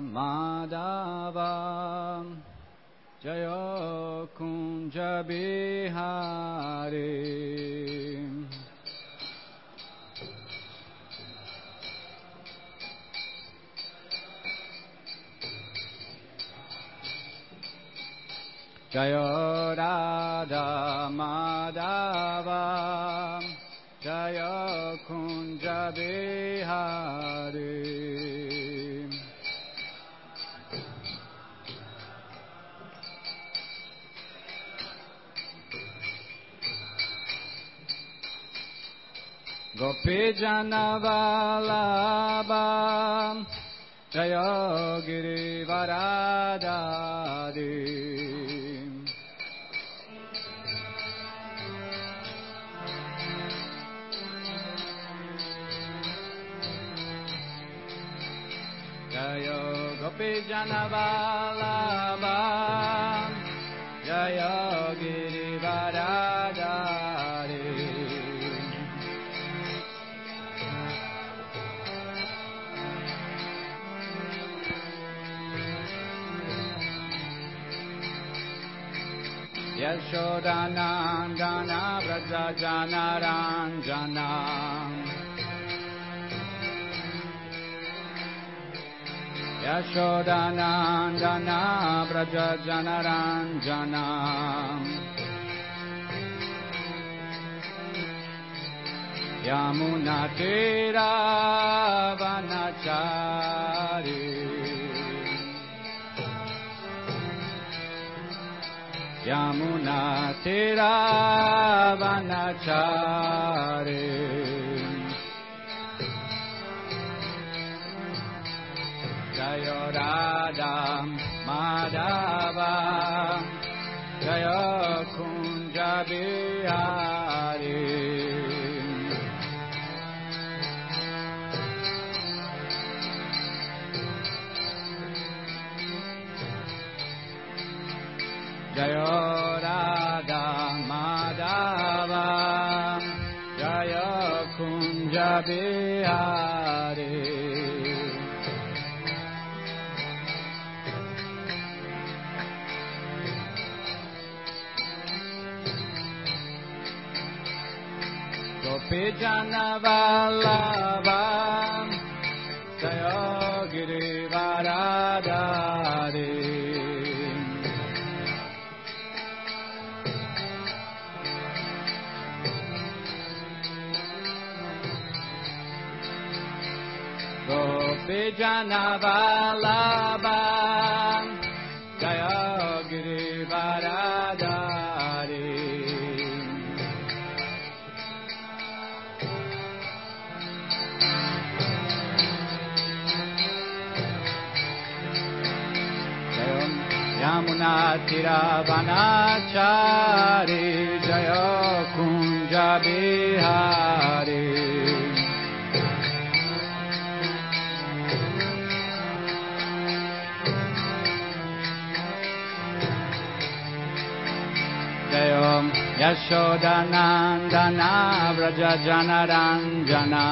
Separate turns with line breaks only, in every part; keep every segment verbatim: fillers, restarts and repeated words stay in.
Madhava Jaya Kunja Bihari Jaya Radha Madhava Jaya Kunja Bihari Gopi Jana Vallabha Jaya Girivaradari Jaya Gopi Jana Vallabha Jaya Girivaradari Yashodanandana Vraja Janaranjana Yashodanandana Vraja Janaranjana Yamuna Tira Vanachari Yamuna Tira Vanachari Jaya Radha Madhava Jaya Kunja Bihari Jaya Radha Madhava Jaya Kunja Bihari Gopi Jana Vallabha Jaya Girivaradari Gopi Jana Vallabha Jaya Girivaradari Yamuna Tira Vanachari Jaya Kunja Bihari Jaya Yashodanandana Vraja Janaranjana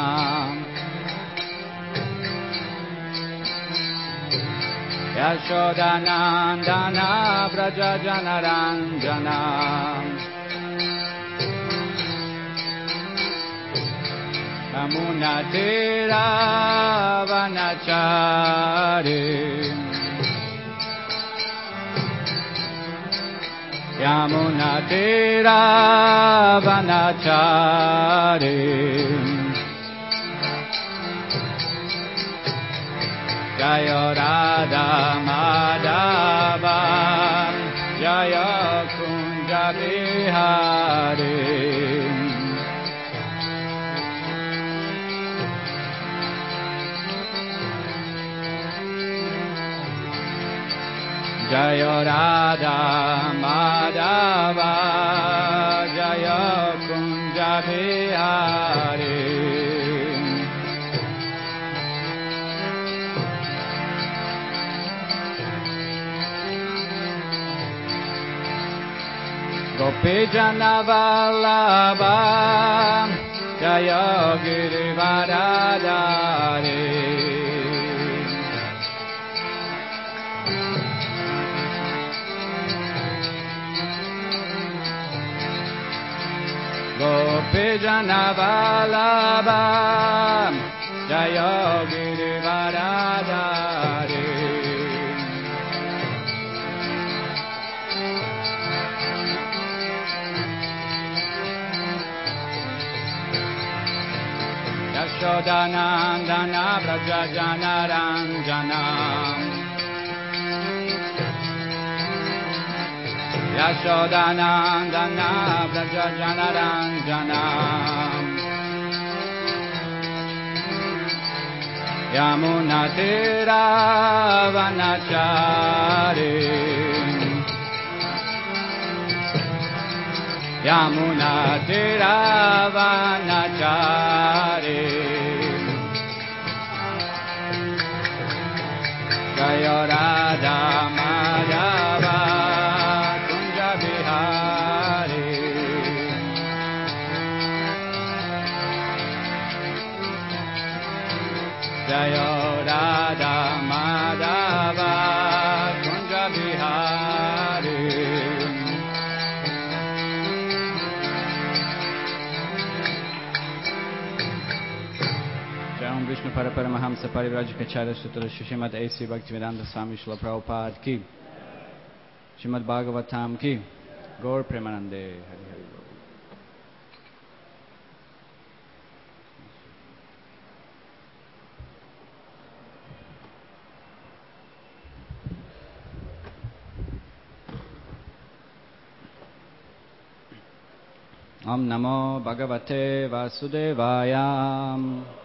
Yashodanandana Vraja Janaranjana Yamuna Tira Vanachari Yamuna Tira Vanachari Jaya Radha Madhava Jaya Kunja Bihari Jaya Radha Madhava Jaya Kunja Bihari Gopi Jana Vallabha Jaya Girivaradari Gopijana Vallabha Jaya Girivaradhari Yashodanandana Vrajajana Ranjana Yashodanandana Vrajajana Ranjana Yamunatira Vanachari Yamunatira Vanachari Jaya Radha Madhava Kunja Bihari Jaya Radha Madhava Kunja Bihari Jai Om Vishnu Paraparamahamsa Parivrajikacharya Sutra Srimad A C Bhaktivedanta Swami Srila Prabhupada Ki Srimad Bhagavatam Ki Gaur Premanande Hari Hari Bol. Om Namo Bhagavate Vasudevaya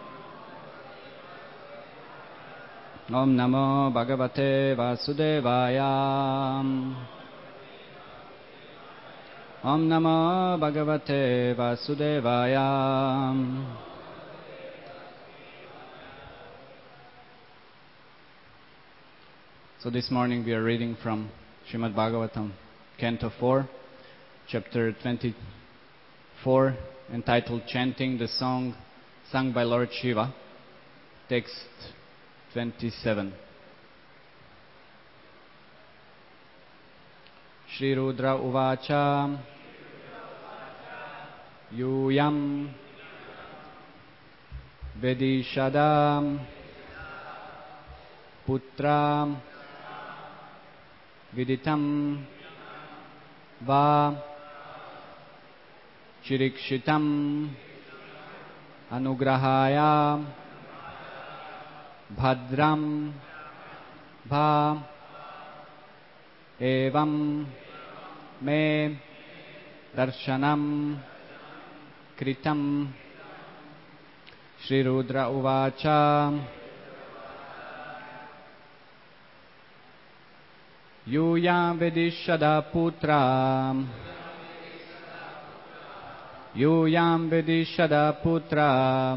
Om Namo Bhagavate Vasudevaya Om Namo Bhagavate Vasudevaya So this morning we are reading from Srimad Bhagavatam, Canto four, Chapter twenty-four, entitled Chanting the Song Sung by Lord Shiva, Text twenty-seven. Shri Rudra Uvacha Yuyam Vedishadam Putra Viditam Va Chirikshitam Anugrahaya Bhadram Va Evam Me Darshanam Kritam Shri Rudra Uvacha Yuyam Vedishada Putra Yuyam Vedishada Putra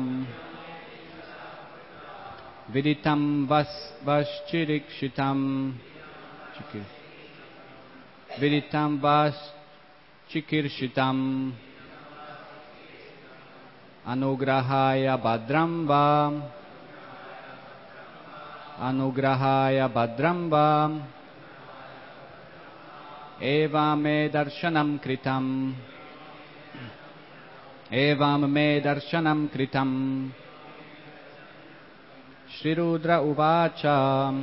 Viditam Vas Vaschirikshitam Chikir Viditam Vas Chikirshitam Anugrahaya Bhadram Va Anugrahaya Bhadram Va Eva Me Darshanam Kritam Evam Me Darshanam Kritam Shri Rudra Uvacha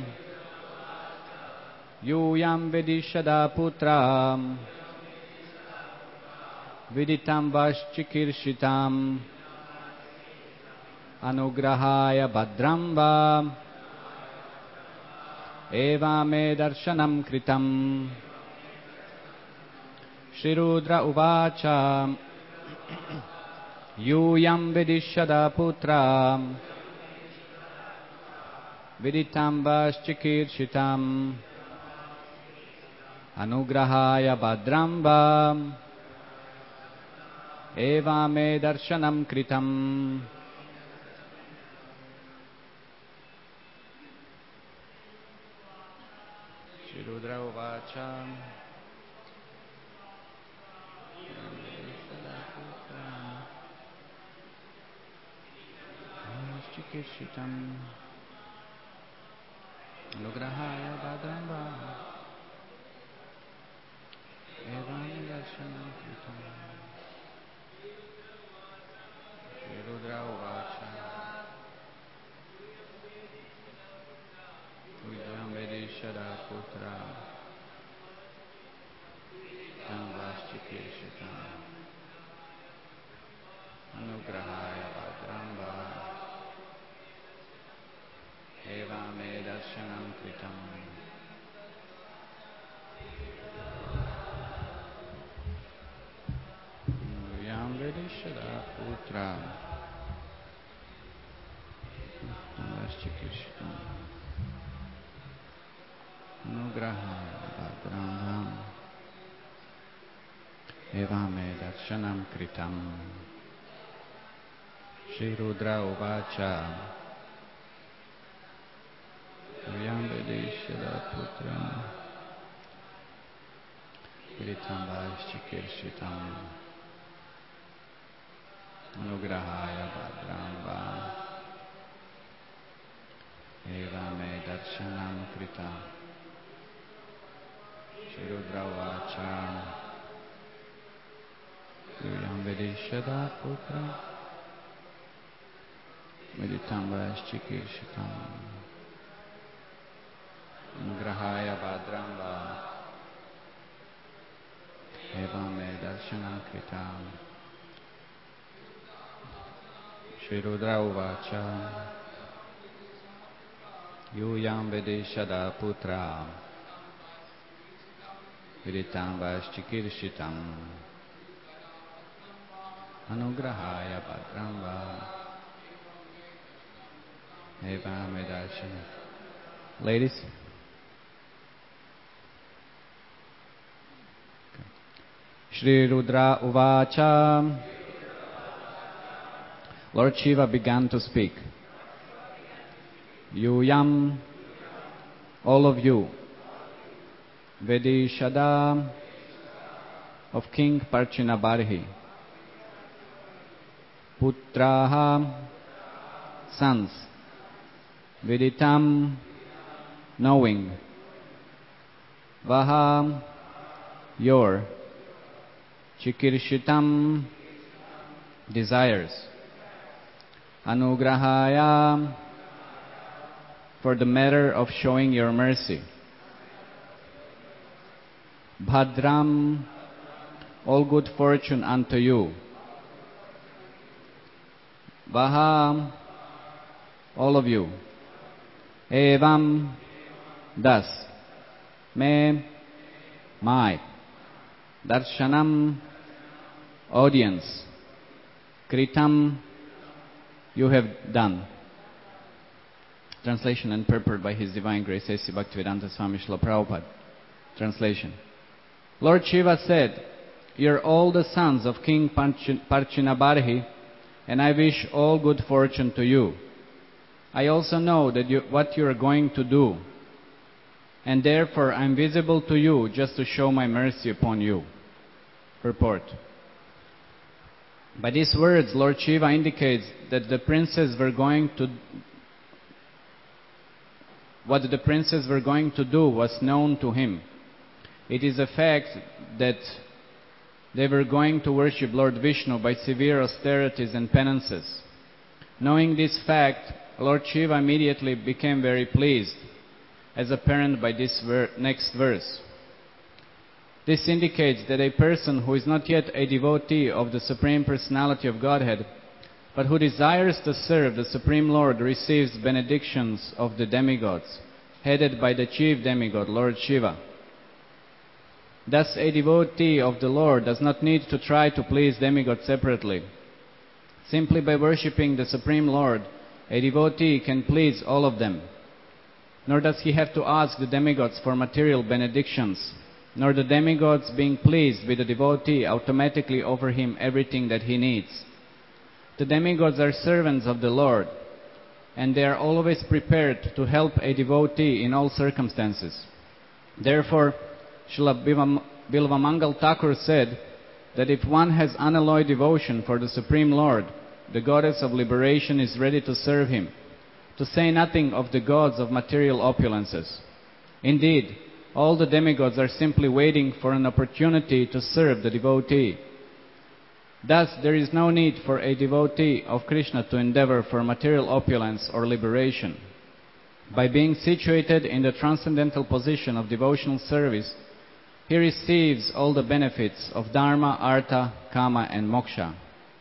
Yuyam Vedishada Putra Viditam Vaschikiršitam Anugrahaya Bhadram Va Eva Me Darshanam Kritam Shri Rudra Uvacha Yuyam Vedishada Putra Viditam Vaschikiršitam Anugrahaya Bhadram Va Eva Me Darshanam Kritam Shri Rudra Uvacha Vaschikiršitam Anugrahaya Bhadram Va Eva Me Darshanam Kritam putra Tambashchikirshita Anugrahaya Bhadrambha Evame Darshanam Kritam Yam Vedishada Putra Tambashchikirshita Anugrahaya Bhadrambha Evame Darshanam Kritam Shri Rudra Uvacha Yam Vedishada Putra Viritambashchikirshita Anugrahaya Bhadrambha Evame Darshanam Kritam Shri Rudra Uvacha Yam Vedishada Putra Viditambashchikirshita Anugrahaya Bhadrambha Evame Darshanam Kritam Shri Rudra Uvacha Yam Vedishada Putra Viditambashchikirshita Anugrahaya Bhadrambha Evame Darshanam. Ladies. Shri Rudra Uvacha. Lord Shiva began to speak. Yuyam, all of you, Vedishada of King Parchinabarhi, Putraha, sons, Viditam, knowing, Vaha, your, Chikirshitam, desires, Anugrahaya, for the matter of showing your mercy, Bhadram, all good fortune unto you, Vaha, all of you, Evam, thus, Me, my, Darshanam, audience, Kritam, you have done. Translation and purport by His Divine Grace A C Bhaktivedanta Swami Srila Prabhupada. Translation. Lord Shiva said, "You're all the sons of King Parchinabarhi, and I wish all good fortune to you. I also know that you, what you are going to do, and therefore I am visible to you just to show my mercy upon you." Purport. By these words, Lord Shiva indicates that the princes were going to what the princes were going to do was known to him. It is a fact that they were going to worship Lord Vishnu by severe austerities and penances. Knowing this fact, Lord Shiva immediately became very pleased, as apparent by this ver- next verse. This indicates that a person who is not yet a devotee of the Supreme Personality of Godhead, but who desires to serve the Supreme Lord, receives benedictions of the demigods, headed by the chief demigod, Lord Shiva. Thus, a devotee of the Lord does not need to try to please demigods separately. Simply by worshipping the Supreme Lord, a devotee can please all of them. Nor does he have to ask the demigods for material benedictions, nor the demigods, being pleased with the devotee, automatically offer him everything that he needs. The demigods are servants of the Lord, and they are always prepared to help a devotee in all circumstances. Therefore, Srila Bilvamangal Thakur said that if one has unalloyed devotion for the Supreme Lord, the goddess of liberation is ready to serve him, to say nothing of the gods of material opulences. Indeed, all the demigods are simply waiting for an opportunity to serve the devotee. Thus, there is no need for a devotee of Krishna to endeavor for material opulence or liberation. By being situated in the transcendental position of devotional service, he receives all the benefits of Dharma, Artha, Kama, and Moksha.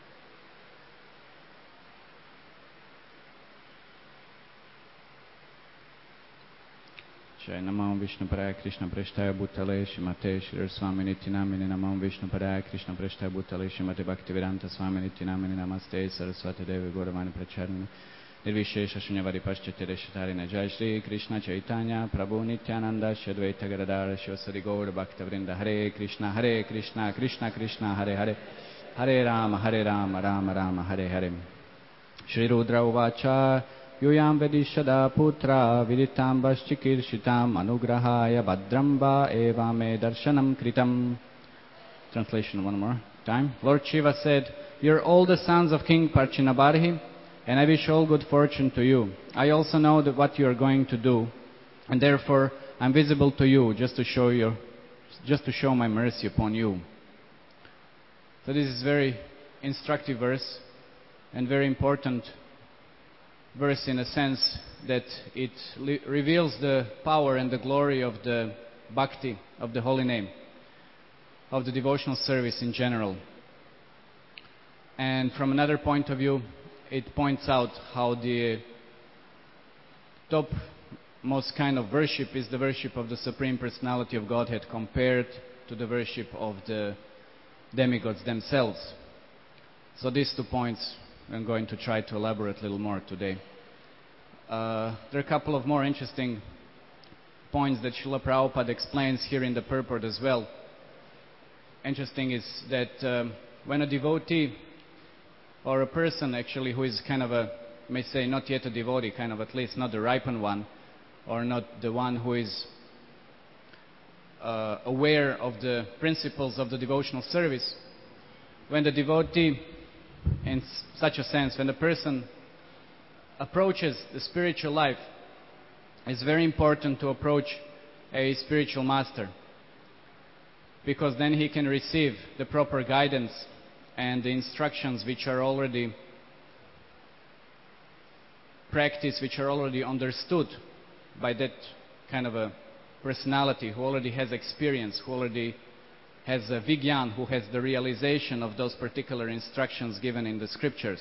Jai Namam Vishnupadaya Krishna Prasthaya Bhutale Shrimate Shri Swami Nityanamini Namam Vishnupadaya Krishna Prasthaya Bhutale Shrimate Bhaktivedanta Swami Nityanamini Namaste Saraswati Devi Gauravani Pracharana Nirvishesha Shunyavadi Paschati Reshatarina Jai Shri Krishna Chaitanya Prabhu Nityananda Shadvaita Gadadara Shivasari Gaur Bhaktavrinda Hare Krishna Hare Krishna Krishna Krishna Hare Hare Hare Rama Hare Rama Rama Rama Hare Hare Shri Rudra Uvacha Yuyam Vedishada Putra Viditam Vaschikirshitam Anugrahaya Bhadrambha Eva Me Darshanam Kritam. Translation one more time. Lord Shiva said, "You're all the sons of King Parchinabarhi, and I wish all good fortune to you. I also know that what you are going to do, and therefore I'm visible to you just to show you, just to show my mercy upon you." So this is very instructive verse and very important verse in a sense that it li- reveals the power and the glory of the bhakti, of the holy name, of the devotional service in general. And from another point of view, it points out how the top most kind of worship is the worship of the Supreme Personality of Godhead compared to the worship of the demigods themselves. So these two points I'm going to try to elaborate a little more today. Uh, there are a couple of more interesting points that Srila Prabhupada explains here in the purport as well. Interesting is that um, when a devotee or a person actually who is kind of a, may say not yet a devotee, kind of at least not the ripened one, or not the one who is uh, aware of the principles of the devotional service, when the devotee, in such a sense, when the person approaches the spiritual life, it's very important to approach a spiritual master, because then he can receive the proper guidance and the instructions which are already practiced, which are already understood by that kind of a personality who already has experience, who already has a vigyan, who has the realization of those particular instructions given in the scriptures.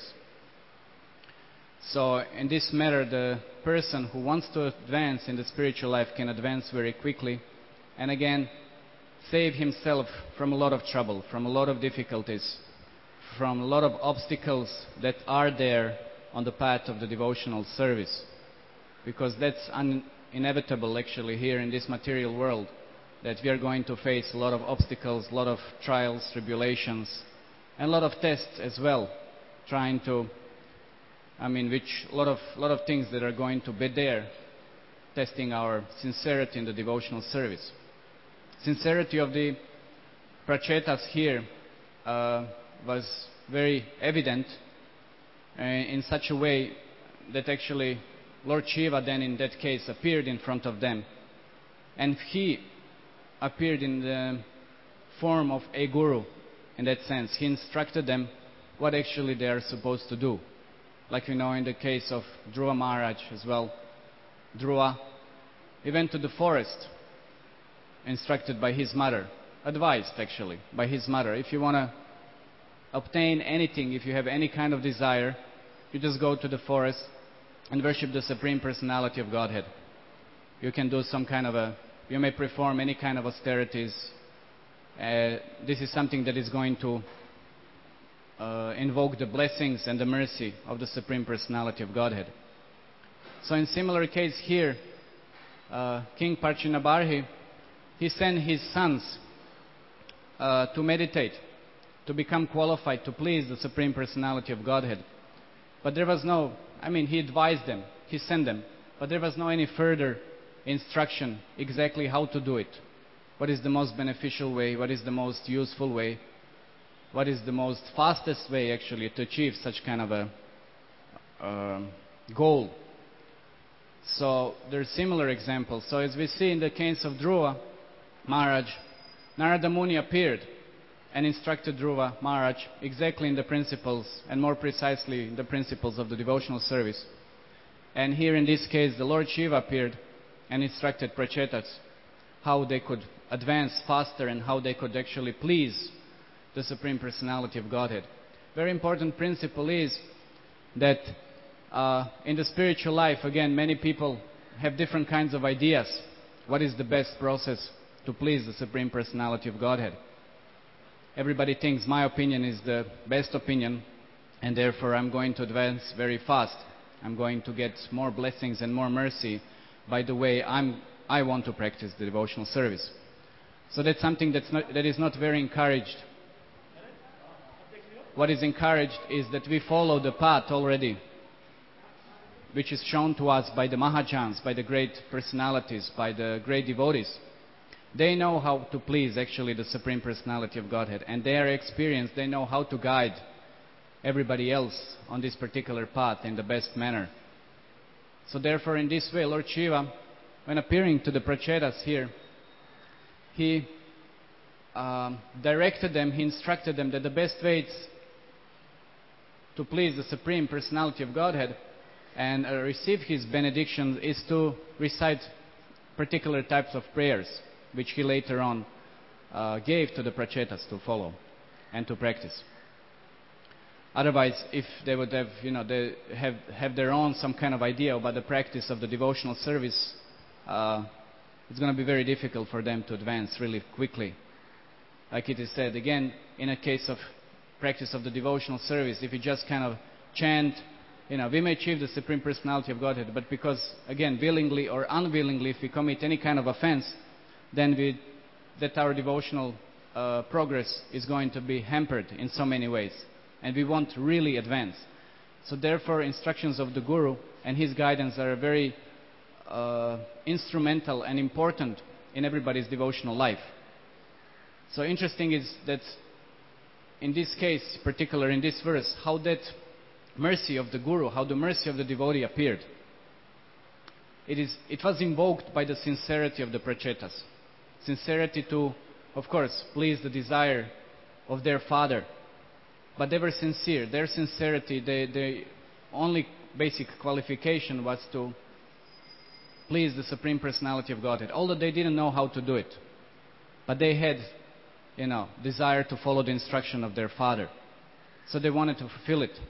So in this matter, the person who wants to advance in the spiritual life can advance very quickly, and again save himself from a lot of trouble, from a lot of difficulties, from a lot of obstacles that are there on the path of the devotional service. Because that's un- inevitable actually here in this material world, that we are going to face a lot of obstacles, a lot of trials, tribulations, and a lot of tests as well, trying to, I mean, which a lot of, lot of things that are going to be there, testing our sincerity in the devotional service. Sincerity of the prachetas here uh, was very evident uh, in such a way that actually Lord Shiva then in that case appeared in front of them, and he appeared in the form of a guru. In that sense, he instructed them what actually they are supposed to do. Like we know in the case of Dhruva Maharaj as well. Dhruva, he went to the forest, instructed by his mother, advised actually by his mother. If you want to obtain anything, if you have any kind of desire, you just go to the forest and worship the Supreme Personality of Godhead. You can do some kind of a, you may perform any kind of austerities. Uh, this is something that is going to uh, invoke the blessings and the mercy of the Supreme Personality of Godhead. So in similar case here, uh, King Parchinabarhi, he sent his sons uh, to meditate, to become qualified to please the Supreme Personality of Godhead. But there was no, I mean, he advised them, he sent them, but there was no any further instruction exactly how to do it. What is the most beneficial way? What is the most useful way? What is the most fastest way actually to achieve such kind of a uh, goal? So there are similar examples. So as we see in the case of Dhruva Maharaj, Narada Muni appeared and instructed Dhruva Maharaj exactly in the principles, and more precisely the principles of the devotional service. And here in this case, the Lord Shiva appeared and instructed Prachetas how they could advance faster and how they could actually please the Supreme Personality of Godhead. Very important principle is that uh, in the spiritual life, again, many people have different kinds of ideas. What is the best process to please the Supreme Personality of Godhead? Everybody thinks my opinion is the best opinion, and therefore I'm going to advance very fast. I'm going to get more blessings and more mercy by the way I'm, I want to practice the devotional service. So that's something that's not, that is not very encouraged. What is encouraged is that we follow the path already, which is shown to us by the Mahajans, by the great personalities, by the great devotees. They know how to please actually the Supreme Personality of Godhead, and they are experienced. They know how to guide everybody else on this particular path in the best manner. So therefore, in this way, Lord Shiva, when appearing to the Prachetas here, he um, directed them, he instructed them that the best way to please the Supreme Personality of Godhead and uh, receive his benediction is to recite particular types of prayers, which he later on uh, gave to the Prachetas to follow and to practice. Otherwise, if they would have, you know, they have, have their own some kind of idea about the practice of the devotional service, uh, it's going to be very difficult for them to advance really quickly. Like it is said, again, in a case of practice of the devotional service, if you just kind of chant, you know, we may achieve the Supreme Personality of Godhead, but because, again, willingly or unwillingly, if we commit any kind of offense, then we, that our devotional uh, progress is going to be hampered in so many ways, and we won't really advance. So therefore, instructions of the Guru and his guidance are very uh, instrumental and important in everybody's devotional life. So interesting is that in this case, particular in this verse, how that mercy of the Guru, how the mercy of the devotee appeared. It, is, it was invoked by the sincerity of the Prachetas. Sincerity to, of course, please the desire of their father. But they were sincere. Their sincerity, the, the only basic qualification was to please the Supreme Personality of Godhead. Although they didn't know how to do it. But they had, you know, desire to follow the instruction of their father. So they wanted to fulfill it.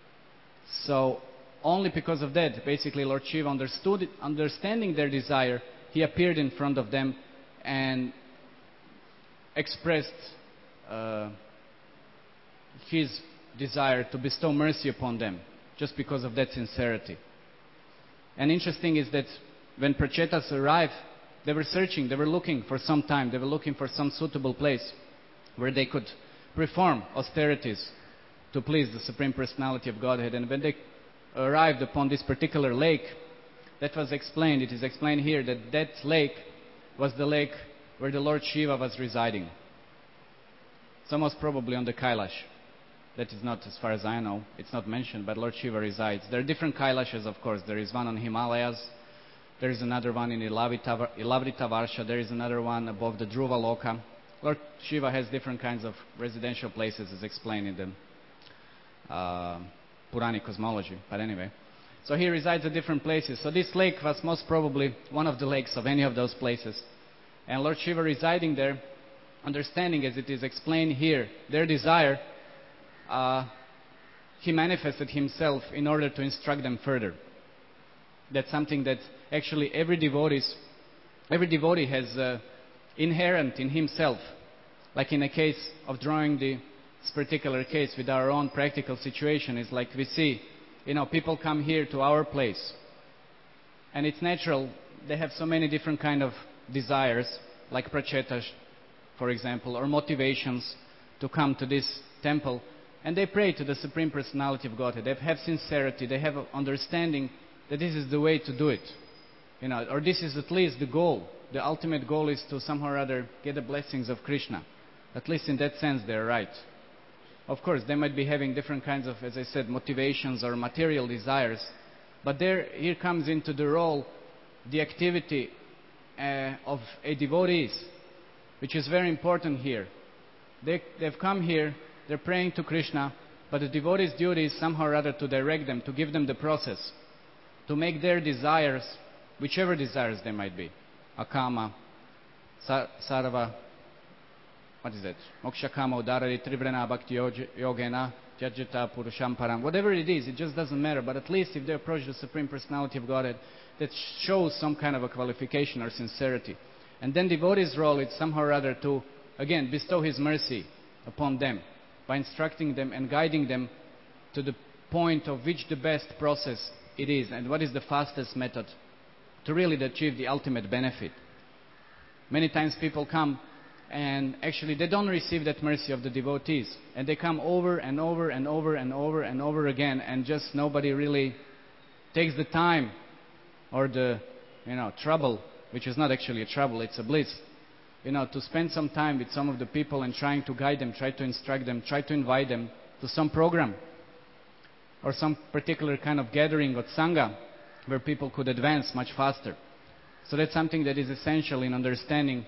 So only because of that, basically, Lord Shiva understood it, understanding their desire, he appeared in front of them and expressed uh, his desire to bestow mercy upon them, just because of that sincerity. And interesting is that when Prachetas arrived, they were searching, they were looking for some time, they were looking for some suitable place where they could perform austerities to please the Supreme Personality of Godhead. And when they arrived upon this particular lake, that was explained, it is explained here that that lake was the lake where the Lord Shiva was residing. So most probably on the Kailash. That is not, as far as I know, it's not mentioned, but Lord Shiva resides. There are different Kailashas, of course. There is one on Himalayas, there is another one in Ilavrita-Varsha, there is another one above the Dhruva Loka. Lord Shiva has different kinds of residential places, as explained in the Uh, Puranic cosmology, but anyway. So he resides at different places. So this lake was most probably one of the lakes of any of those places. And Lord Shiva residing there, understanding as it is explained here, their desire, uh, he manifested himself in order to instruct them further. That's something that actually every devotee, every devotee has uh, inherent in himself. Like in a case of drawing the this particular case with our own practical situation is like we see, you know, people come here to our place, and it's natural, they have so many different kind of desires, like Prachetas, for example, or motivations to come to this temple, and they pray to the Supreme Personality of Godhead. They have sincerity, they have understanding that this is the way to do it, you know, or this is at least the goal. The ultimate goal is to somehow or other get the blessings of Krishna. At least in that sense they are right. Of course, they might be having different kinds of, as I said, motivations or material desires. But there, here comes into the role the activity uh, of a devotee, which is very important here. They, they've come here, they're praying to Krishna, but the devotee's duty is somehow or other to direct them, to give them the process. to make their desires, whichever desires they might be, akama, sarva, what is that? Moksha kama udarari trivrana bhakti yogena jajata purusham param. Whatever it is, it just doesn't matter. But at least if they approach the Supreme Personality of Godhead, that shows some kind of a qualification or sincerity. And then devotee's role is somehow or other to, again, bestow his mercy upon them by instructing them and guiding them to the point of which the best process it is and what is the fastest method to really achieve the ultimate benefit. Many times people come and actually they don't receive that mercy of the devotees, and they come over and over and over and over and over again, and just nobody really takes the time or the you know trouble, which is not actually a trouble, it's a bliss, you know, to spend some time with some of the people and trying to guide them, try to instruct them, try to invite them to some program or some particular kind of gathering or sangha where people could advance much faster. So that's something that is essential in understanding,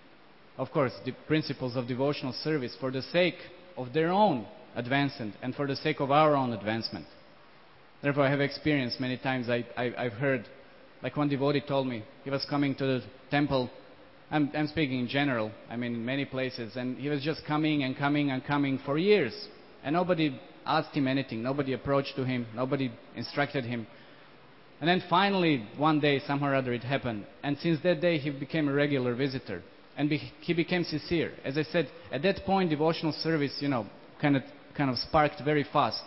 of course, the principles of devotional service for the sake of their own advancement and for the sake of our own advancement. Therefore, I have experienced many times, I, I, I've heard, like one devotee told me, he was coming to the temple, I'm, I'm speaking in general, I mean in many places, and he was just coming and coming and coming for years, and nobody asked him anything, nobody approached to him, nobody instructed him. And then finally, one day, somehow or other, it happened. And since that day, he became a regular visitor. And be, he became sincere. As I said, at that point, devotional service, you know, kind of, kind of sparked very fast.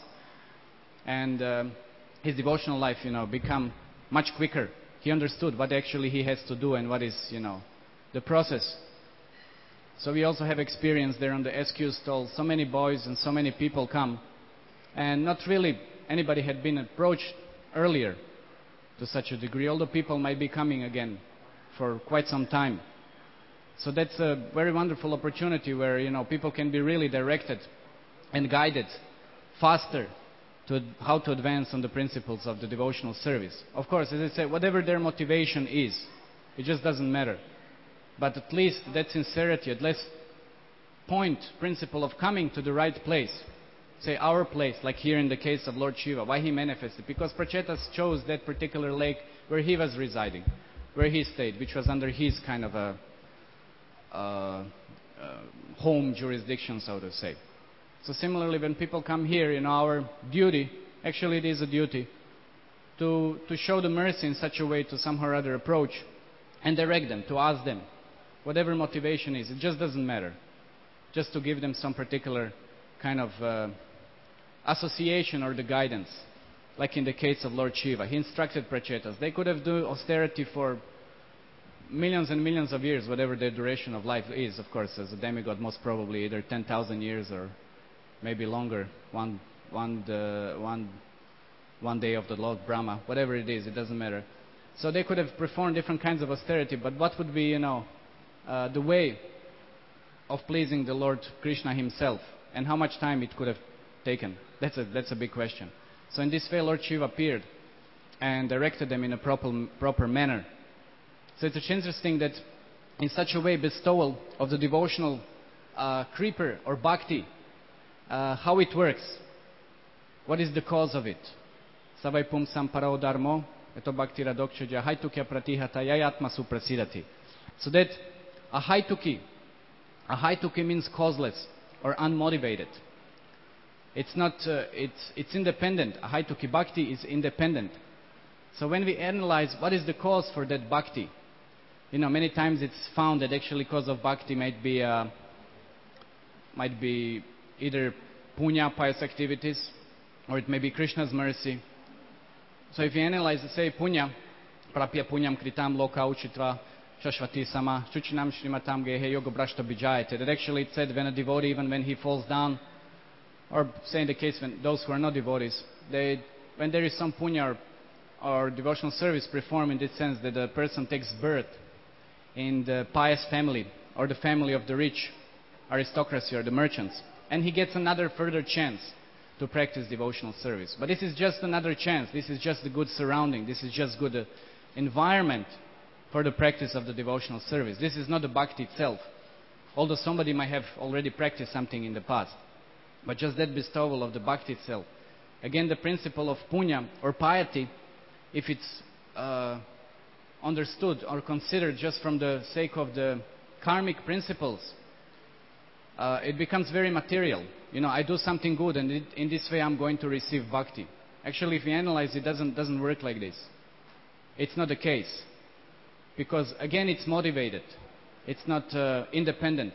And um, his devotional life, you know, became much quicker. He understood what actually he has to do and what is, you know, the process. So we also have experience there on the S Q stall. So many boys and so many people come. And not really anybody had been approached earlier to such a degree, although people might be coming again for quite some time. So that's a very wonderful opportunity where, you know, people can be really directed and guided faster to how to advance on the principles of the devotional service. Of course, as I said, whatever their motivation is, it just doesn't matter. But at least that sincerity, at least point, principle of coming to the right place, say our place, like here in the case of Lord Shiva, why he manifested. Because Prachetas chose that particular lake where he was residing, where he stayed, which was under his kind of a uh, uh, home jurisdiction, so to say. So similarly, when people come here, in our duty, actually it is a duty, to, to show the mercy in such a way to somehow or other approach and direct them, to ask them, whatever motivation is, it just doesn't matter. Just to give them some particular kind of uh, association or the guidance, like in the case of Lord Shiva. He instructed Prachetas. They could have done austerity for millions and millions of years, whatever their duration of life is, of course, as a demigod, most probably either ten thousand years or maybe longer, one, one, the, one, one day of the Lord Brahma, whatever it is, it doesn't matter. So they could have performed different kinds of austerity, but what would be, you know, uh, the way of pleasing the Lord Krishna himself, and how much time it could have taken? That's a, that's a big question. So in this way, Lord Shiva appeared and directed them in a proper, proper manner. So it's interesting that in such a way, bestowal of the devotional uh, creeper or bhakti, uh, how it works, what is the cause of it? Savai pumsam parao dharmo, eto bhakti radokchaja haitukya pratihata yayatma suprasidati. So that a haituki, a haituki means causeless or unmotivated. It's not, uh, it's, it's independent. A haituki bhakti is independent. So when we analyze what is the cause for that bhakti, you know, many times it's found that actually cause of bhakti might be, uh, might be either punya, pious activities, or it may be Krishna's mercy. So if you analyze, say, punya, prapya punyam kritam loka uchitva shashvati sama shuchinam shrimatam gehe yoga brashta bijayate, that actually it said when a devotee, even when he falls down, or say in the case when those who are not devotees, they, when there is some punya or, or devotional service performed in this sense that the person takes birth in the pious family or the family of the rich aristocracy or the merchants, and he gets another further chance to practice devotional service. But this is just another chance. This is just a good surrounding. This is just good uh, environment for the practice of the devotional service. This is not the bhakti itself, although somebody might have already practiced something in the past. But just that bestowal of the bhakti itself. Again, the principle of punya or piety if it's uh, understood or considered just from the sake of the karmic principles, uh, it becomes very material. You know, I do something good, and it, in this way I'm going to receive bhakti. Actually, if you analyze, it doesn't doesn't work like this. It's not the case, because again, it's motivated. It's not uh, independent.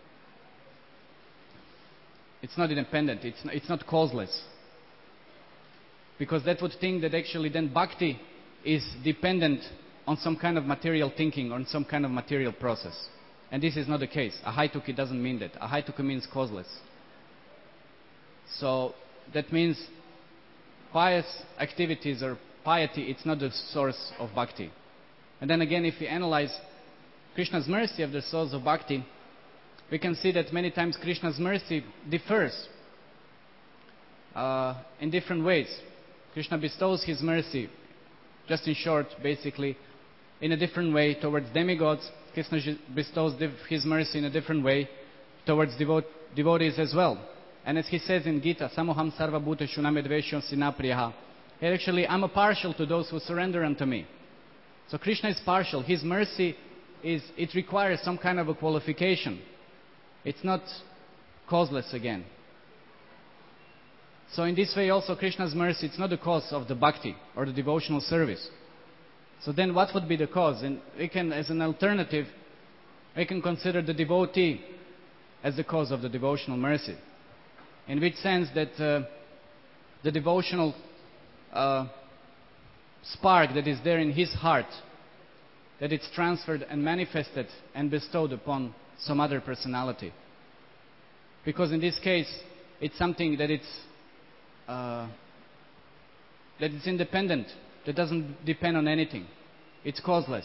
It's not independent. It's not, it's not causeless. Because that would think that actually then bhakti is dependent on some kind of material thinking, on some kind of material process. And this is not the case. Ahaituki doesn't mean that. Ahaituki means causeless. So that means pious activities or piety, it's not the source of bhakti. And then again, if we analyze Krishna's mercy of the source of bhakti, we can see that many times Krishna's mercy differs uh, in different ways. Krishna bestows his mercy, just in short, basically, in a different way towards demigods. Krishna bestows his mercy in a different way towards devo devotees as well. And as he says in Gita, Samoham sarva bhuteshu namedveshyo sinapriyaha. Actually, I'm a partial to those who surrender unto me. So Krishna is partial. His mercy is, it requires some kind of a qualification. It's not causeless again. So in this way also Krishna's mercy, it's not the cause of the bhakti or the devotional service. So then what would be the cause? And we can, as an alternative, we can consider the devotee as the cause of the devotional mercy. In which sense that uh, the devotional uh, spark that is there in his heart, that it's transferred and manifested and bestowed upon some other personality. Because in this case, it's something that it's uh, that it's independent, that doesn't depend on anything. It's causeless.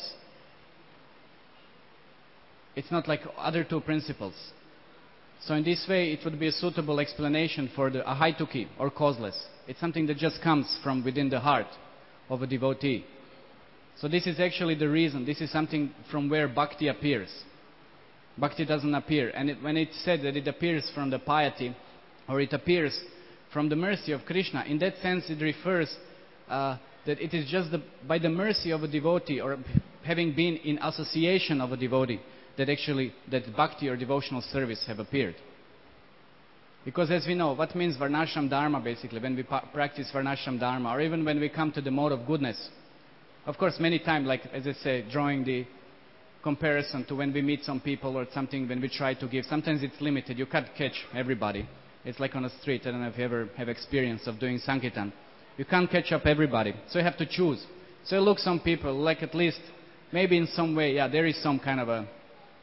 It's not like other two principles. So in this way, it would be a suitable explanation for the ahaituki, or causeless. It's something that just comes from within the heart of a devotee. So this is actually the reason. This is something from where bhakti appears. Bhakti doesn't appear. And it, when it's said that it appears from the piety, or it appears from the mercy of Krishna, in that sense it refers uh, that it is just the, by the mercy of a devotee, or having been in association of a devotee, that actually that bhakti or devotional service have appeared. Because as we know, what means Varnashram Dharma basically, when we practice Varnashram Dharma, or even when we come to the mode of goodness. Of course, many times, like as I say, drawing the comparison to when we meet some people or something, when we try to give, sometimes it's limited. You can't catch everybody. It's like on a street. I don't know if you ever have experience of doing Sankirtan. You can't catch up everybody. So you have to choose. So you look some people, like at least, maybe in some way, yeah, there is some kind of a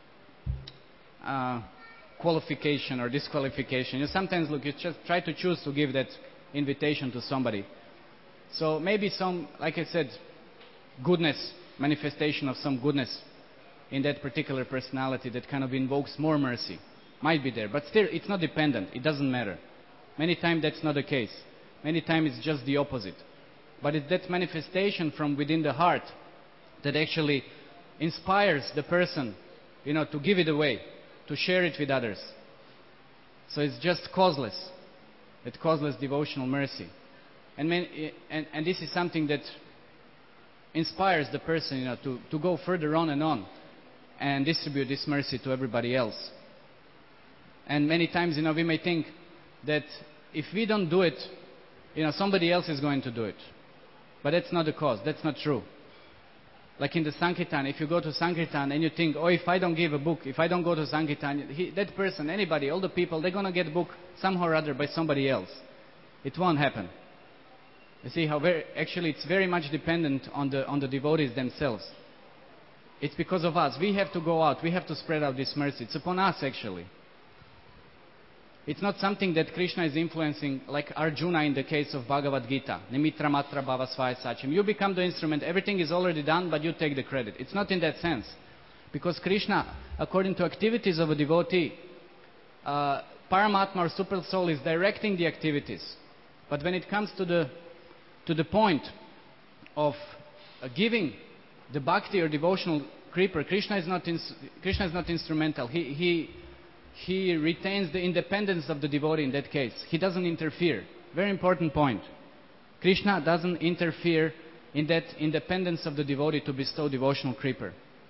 uh, qualification or disqualification. You sometimes look, you just try to choose to give that invitation to somebody. So maybe some, like I said, goodness, manifestation of some goodness in that particular personality that kind of invokes more mercy might be there. But still, it's not dependent. It doesn't matter. Many times that's not the case. Many times it's just the opposite. But it's that manifestation from within the heart that actually inspires the person, you know, to give it away, to share it with others. So it's just causeless. It's causeless devotional mercy. And, man, and, and this is something that inspires the person, you know, to, to go further on and on and distribute this mercy to everybody else. And many times, you know, we may think that if we don't do it, you know, somebody else is going to do it. But that's not the cause. That's not true. Like in the Sankirtan, if you go to Sankirtan and you think, oh, if I don't give a book, if I don't go to Sankirtan, he, that person, anybody, all the people, they're going to get a book somehow or other by somebody else. It won't happen. You see how very, actually it's very much dependent on the, on the devotees themselves. It's because of us. We have to go out. We have to spread out this mercy. It's upon us actually. It's not something that Krishna is influencing like Arjuna in the case of Bhagavad Gita. Nimitra matra bhavasvaya sachim. You become the instrument. Everything is already done, but you take the credit. It's not in that sense. Because Krishna, according to activities of a devotee, uh, Paramatma or Super Soul is directing the activities. But when it comes to the, to the point of uh, giving the bhakti or devotional creeper, Krishna is not, in, Krishna is not instrumental. He... he He retains the independence of the devotee in that case. He doesn't interfere. Very important point. Krishna doesn't interfere in that independence of the devotee to bestow devotional creeper.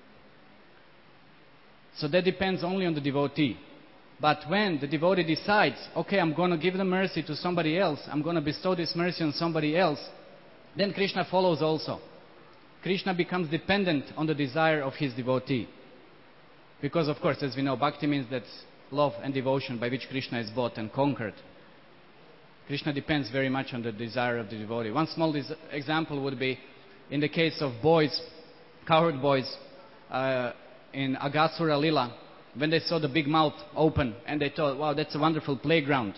So that depends only on the devotee. But when the devotee decides, okay, I'm going to give the mercy to somebody else, I'm going to bestow this mercy on somebody else, then Krishna follows also. Krishna becomes dependent on the desire of his devotee. Because, of course, as we know, bhakti means that love and devotion by which Krishna is bought and conquered. Krishna depends very much on the desire of the devotee. One small example would be in the case of boys, cowherd boys, uh, in Agasura Lila, when they saw the big mouth open and they thought, wow, that's a wonderful playground.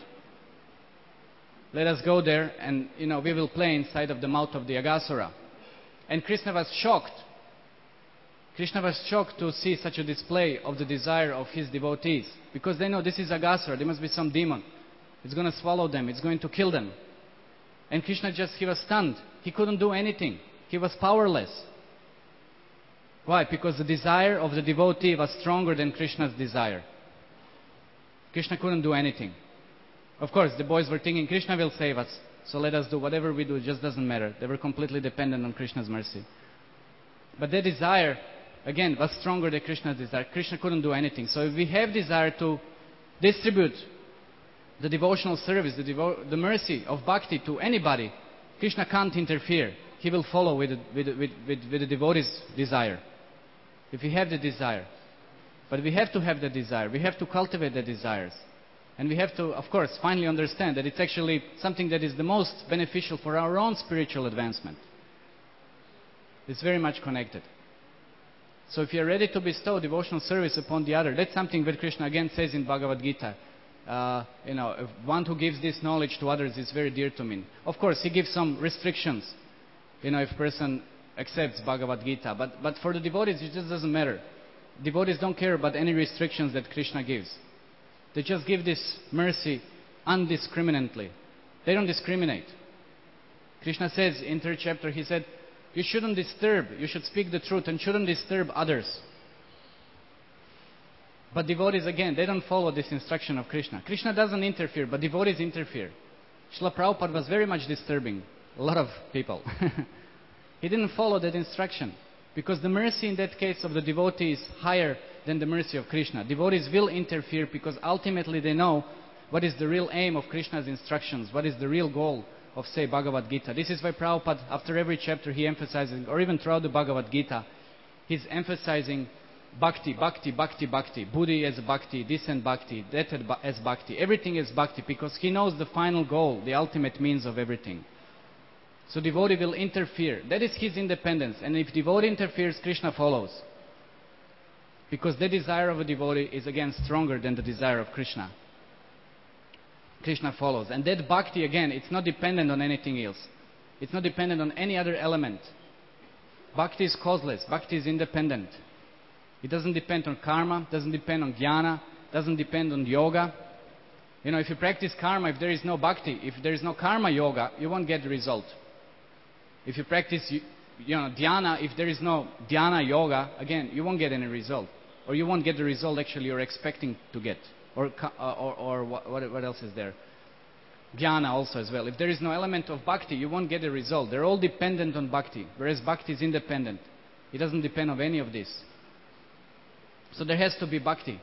Let us go there and, you know, we will play inside of the mouth of the Agasura. And Krishna was shocked. Krishna was shocked to see such a display of the desire of his devotees. Because they know this is Agasura, there must be some demon. It's going to swallow them, it's going to kill them. And Krishna just, he was stunned. He couldn't do anything. He was powerless. Why? Because the desire of the devotee was stronger than Krishna's desire. Krishna couldn't do anything. Of course, the boys were thinking, Krishna will save us, so let us do whatever we do, it just doesn't matter. They were completely dependent on Krishna's mercy. But their desire, again, was stronger than Krishna's desire. Krishna couldn't do anything. So if we have desire to distribute the devotional service, the, devo- the mercy of bhakti to anybody, Krishna can't interfere. He will follow with the, with, with, with, with the devotee's desire. If we have the desire. But we have to have the desire. We have to cultivate the desires. And we have to, of course, finally understand that it's actually something that is the most beneficial for our own spiritual advancement. It's very much connected. So if you are ready to bestow devotional service upon the other, that's something that Krishna again says in Bhagavad Gita. Uh, you know, if one who gives this knowledge to others is very dear to me. Of course, he gives some restrictions. You know, if a person accepts Bhagavad Gita. But, but for the devotees, it just doesn't matter. Devotees don't care about any restrictions that Krishna gives. They just give this mercy undiscriminately. They don't discriminate. Krishna says in third chapter, he said, you shouldn't disturb, you should speak the truth and shouldn't disturb others. But devotees, again, they don't follow this instruction of Krishna. Krishna doesn't interfere, but devotees interfere. Srila Prabhupada was very much disturbing a lot of people. He didn't follow that instruction. Because the mercy in that case of the devotee is higher than the mercy of Krishna. Devotees will interfere because ultimately they know what is the real aim of Krishna's instructions, what is the real goal of, say, Bhagavad Gita. This is why Prabhupada, after every chapter, he emphasizes, or even throughout the Bhagavad Gita, he's emphasizing bhakti, bhakti, bhakti, bhakti, buddhi as bhakti, this and bhakti, that as bhakti. Everything is bhakti because he knows the final goal, the ultimate means of everything. So devotee will interfere. That is his independence. And if devotee interferes, Krishna follows. Because the desire of a devotee is again stronger than the desire of Krishna. Krishna follows. And that bhakti, again, it's not dependent on anything else. It's not dependent on any other element. Bhakti is causeless. Bhakti is independent. It doesn't depend on karma, doesn't depend on jnana, doesn't depend on yoga. You know, if you practice karma, if there is no bhakti, if there is no karma yoga, you won't get the result. If you practice, you know, dhyana, if there is no dhyana yoga, again, you won't get any result. Or you won't get the result actually you're expecting to get. Or, uh, or, or what, what else is there? Jnana also as well. If there is no element of bhakti, you won't get a result. They're all dependent on bhakti. Whereas bhakti is independent. It doesn't depend on any of this. So there has to be bhakti.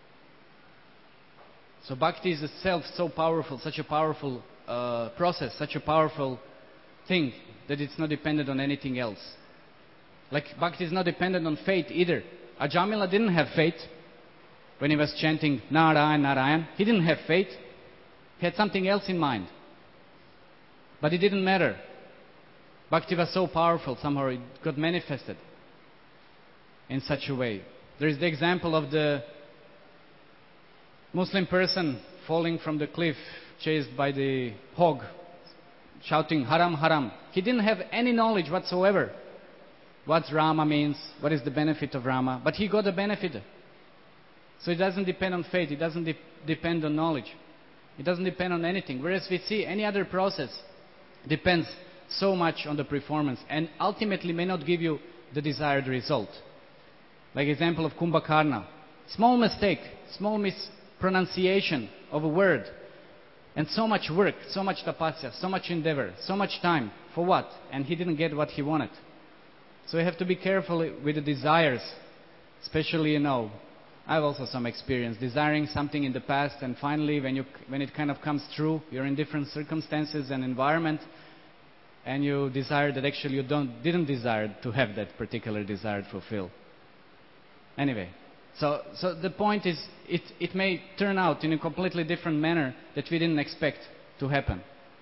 So bhakti is itself so powerful, such a powerful uh, process, such a powerful thing that it's not dependent on anything else. Like bhakti is not dependent on faith either. Ajamila didn't have faith when he was chanting Narayan, Narayan. He didn't have faith. He had something else in mind. But it didn't matter. Bhakti was so powerful, somehow it got manifested in such a way. There is the example of the Muslim person falling from the cliff, chased by the hog, shouting haram, haram. He didn't have any knowledge whatsoever what Rama means, what is the benefit of Rama, but he got the benefit. So it doesn't depend on faith, it doesn't de- depend on knowledge. It doesn't depend on anything. Whereas we see any other process depends so much on the performance and ultimately may not give you the desired result. Like example of Kumbhakarna. Small mistake, small mispronunciation of a word. And so much work, so much tapasya, so much endeavor, so much time. For what? And he didn't get what he wanted. So we have to be careful with the desires. Especially, you know, I have also some experience desiring something in the past, and finally when, you, when it kind of comes true, you're in different circumstances and environment, and you desire that actually you don't, didn't desire to have that particular desire fulfilled. Anyway, so, so the point is, it, it may turn out in a completely different manner that we didn't expect to happen.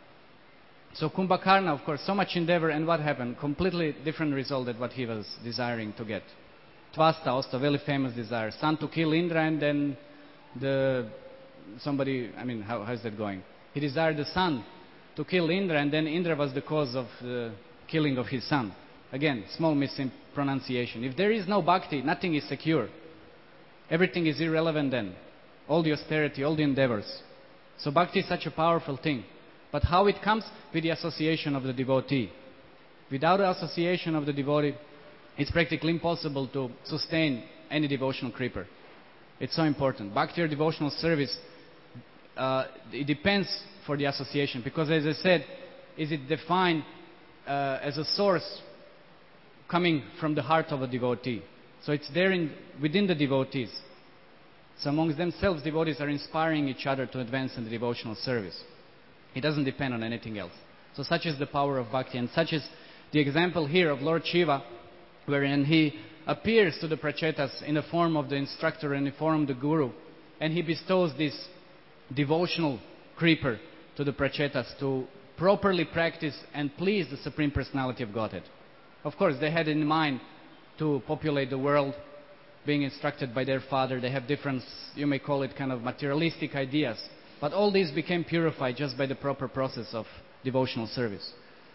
So Kumbhakarna, of course, so much endeavor, and what happened? Completely different result than what he was desiring to get. Tvasta, also a very famous desire. Son to kill Indra, and then the somebody, I mean, how, how is that going? He desired the son to kill Indra, and then Indra was the cause of the killing of his son. Again, small mispronunciation. If there is no bhakti, nothing is secure. Everything is irrelevant then. All the austerity, all the endeavors. So bhakti is such a powerful thing. But how it comes? With the association of the devotee. Without the association of the devotee, it's practically impossible to sustain any devotional creeper. It's so important. Bhakti or devotional service, uh, it depends for the association. Because as I said, is it defined uh, as a source coming from the heart of a devotee. So it's there in, within the devotees. So amongst themselves, devotees are inspiring each other to advance in the devotional service. It doesn't depend on anything else. So such is the power of bhakti, and such is the example here of Lord Shiva, wherein he appears to the Prachetas in the form of the instructor and in the form of the guru, and he bestows this devotional creeper to the Prachetas to properly practice and please the Supreme Personality of Godhead. Of course, they had in mind to populate the world, being instructed by their father. They have different, you may call it kind of materialistic ideas. But all these became purified just by the proper process of devotional service.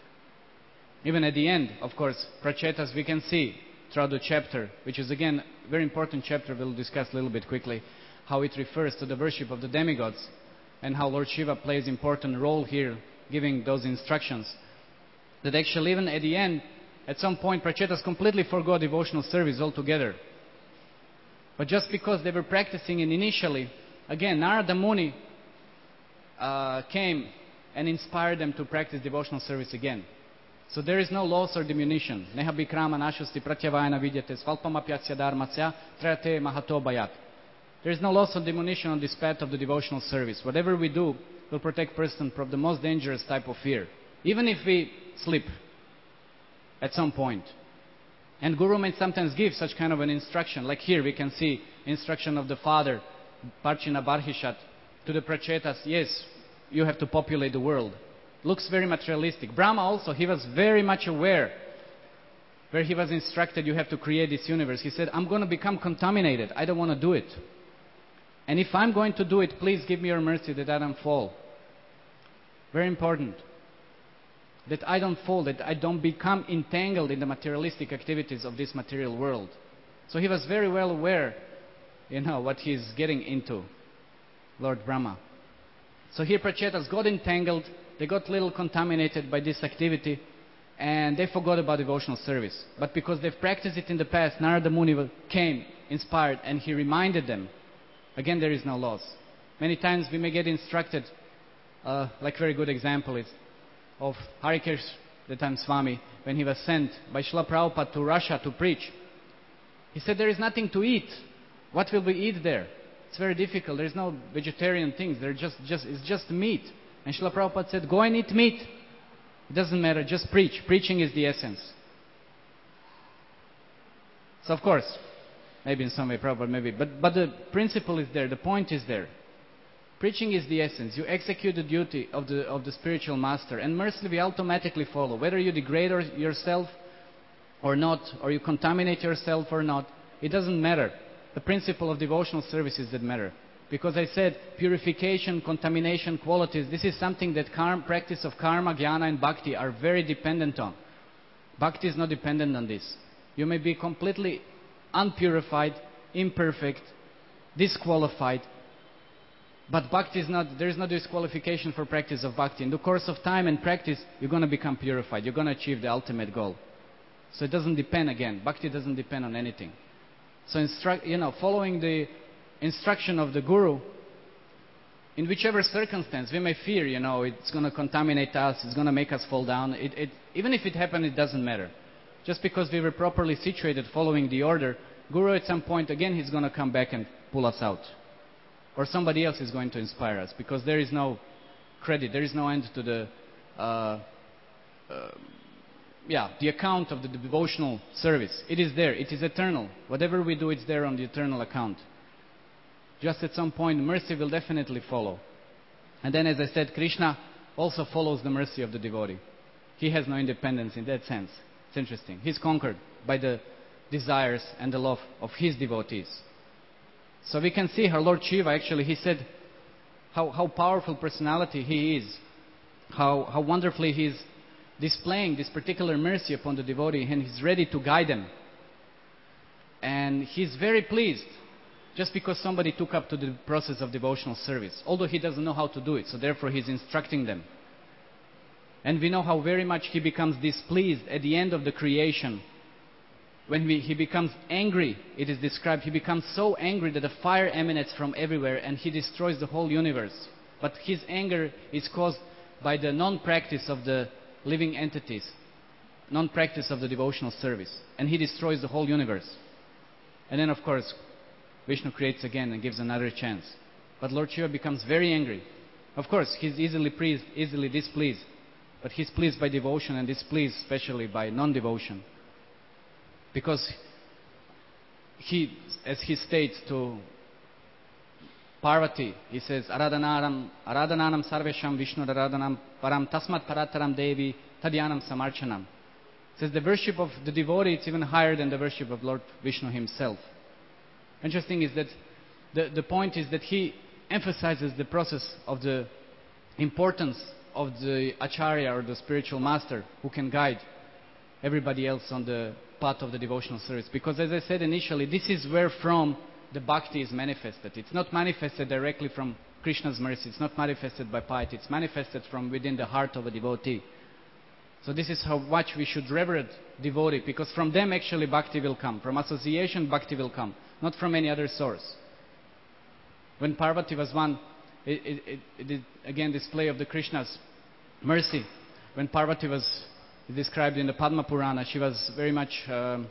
Even at the end, of course, Prachetas, we can see throughout the chapter, which is again a very important chapter, we'll discuss a little bit quickly, how it refers to the worship of the demigods and how Lord Shiva plays an important role here, giving those instructions. That actually even at the end, at some point, Prachetas completely forgot devotional service altogether. But just because they were practicing it initially, again, Narada Muni uh, came and inspired them to practice devotional service again. So there is no loss or diminution. Neha bikrama nashasti pratyavayana vidyate svalpamapyasya dharmasya trayate mahato bayat. There is no loss or diminution on this path of the devotional service. Whatever we do will protect person from the most dangerous type of fear. Even if we slip at some point. And Guru may sometimes give such kind of an instruction. Like here we can see instruction of the father, Parchina Barhishat, to the Prachetas. Yes, you have to populate the world. Looks very materialistic. Brahma also, he was very much aware where he was instructed, you have to create this universe. He said, I'm going to become contaminated. I don't want to do it. And if I'm going to do it, please give me your mercy that I don't fall. Very important. That I don't fall, that I don't become entangled in the materialistic activities of this material world. So he was very well aware, you know, what he's getting into, Lord Brahma. So here Prachetas got entangled, they got a little contaminated by this activity, and they forgot about devotional service. But because they've practiced it in the past, Narada Muni came, inspired, and he reminded them. Again, there is no loss. Many times we may get instructed, uh, like a very good example is of Harikesh, the time Swami, when he was sent by Srila Prabhupada to Russia to preach. He said, there is nothing to eat. What will we eat there? It's very difficult. There is no vegetarian things. There just, just, it's just meat. And Srila Prabhupada said, go and eat meat. It doesn't matter, just preach. Preaching is the essence. So of course, maybe in some way Prabhupada, maybe, but, but the principle is there, the point is there. Preaching is the essence. You execute the duty of the, of the spiritual master, and mercy will automatically follow. Whether you degrade or, yourself or not, or you contaminate yourself or not, it doesn't matter. The principle of devotional service is that matter. Because I said purification, contamination, qualities, this is something that karma, practice of karma, jnana and bhakti are very dependent on. Bhakti is not dependent on this. You may be completely unpurified, imperfect, disqualified, but bhakti is not, there is no disqualification for practice of bhakti. In the course of time and practice, you're going to become purified. You're going to achieve the ultimate goal. So it doesn't depend again. Bhakti doesn't depend on anything. So instruct, you know, following the instruction of the Guru, in whichever circumstance we may fear, you know, it's going to contaminate us, it's going to make us fall down. It, it, even if it happened, it doesn't matter. Just because we were properly situated following the order, Guru at some point, again, he's going to come back and pull us out. Or somebody else is going to inspire us, because there is no credit, there is no end to the, uh, uh, yeah, the account of the devotional service. It is there, it is eternal. Whatever we do, it's there on the eternal account. Just at some point, mercy will definitely follow. And then, as I said, Krishna also follows the mercy of the devotee. He has no independence in that sense. It's interesting. He's conquered by the desires and the love of his devotees. So we can see how Lord Shiva, actually, he said how, how powerful personality he is. How, how wonderfully he's displaying this particular mercy upon the devotee, and he's ready to guide them. And he's very pleased just because somebody took up to the process of devotional service, although he doesn't know how to do it, so therefore he's instructing them. And we know how very much he becomes displeased at the end of the creation. When we, he becomes angry, it is described, he becomes so angry that a fire emanates from everywhere and he destroys the whole universe. But his anger is caused by the non-practice of the living entities, non-practice of the devotional service. And he destroys the whole universe. And then, of course, Vishnu creates again and gives another chance. But Lord Shiva becomes very angry. Of course, he's easily pleased, easily displeased. But he's pleased by devotion and displeased especially by non-devotion. Because he, as he states to Parvati, he says, Aradhanaram, Aradhananam sarvesham Vishnu Aradhanam param tasmat parataram devi tadyanam samarchanam. It says the worship of the devotee is even higher than the worship of Lord Vishnu himself. Interesting is that the, the point is that he emphasizes the process of the importance of the acharya or the spiritual master who can guide everybody else on the path of the devotional service. Because as I said initially, this is where from the bhakti is manifested. It's not manifested directly from Krishna's mercy. It's not manifested by piety. It's manifested from within the heart of a devotee. So this is how much we should reverence devotee, because from them actually bhakti will come. From association, bhakti will come, not from any other source. When Parvati was one, it, it, it, it is again display of the Krishna's mercy. When Parvati was described in the Padma Purana, she was very much, um,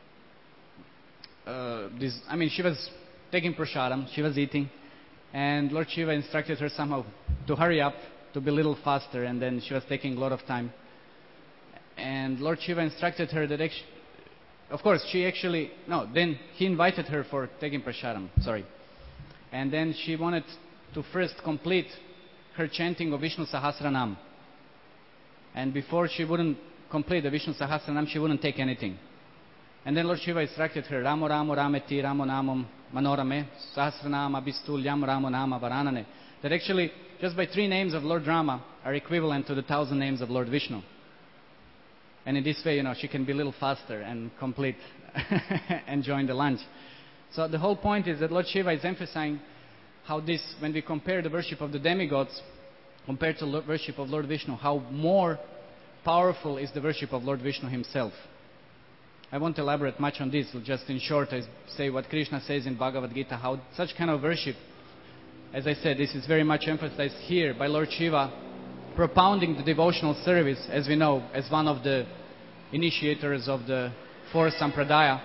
uh, this, I mean, she was taking prasadam, she was eating, and Lord Shiva instructed her somehow to hurry up, to be a little faster, and then she was taking a lot of time. And Lord Shiva instructed her that, actually, of course, she actually, no, then he invited her for taking prasadam, sorry. And then she wanted to first complete her chanting of Vishnu Sahasranam. And before she wouldn't complete the Vishnu Sahasranam, she wouldn't take anything. And then Lord Shiva instructed her, Ramo Ramo Rameti Ramo Namam Manorame Sahasranama Bistulyam Ramo Nama Varanane. That actually, just by three names of Lord Rama are equivalent to the thousand names of Lord Vishnu. And in this way, you know, she can be a little faster and complete and join the lunch. So the whole point is that Lord Shiva is emphasizing how this, when we compare the worship of the demigods compared to the worship of Lord Vishnu, how more powerful is the worship of Lord Vishnu himself. I won't elaborate much on this, just in short I say what Krishna says in Bhagavad Gita, how such kind of worship, as I said, this is very much emphasized here by Lord Shiva, propounding the devotional service, as we know, as one of the initiators of the fourth Sampradaya.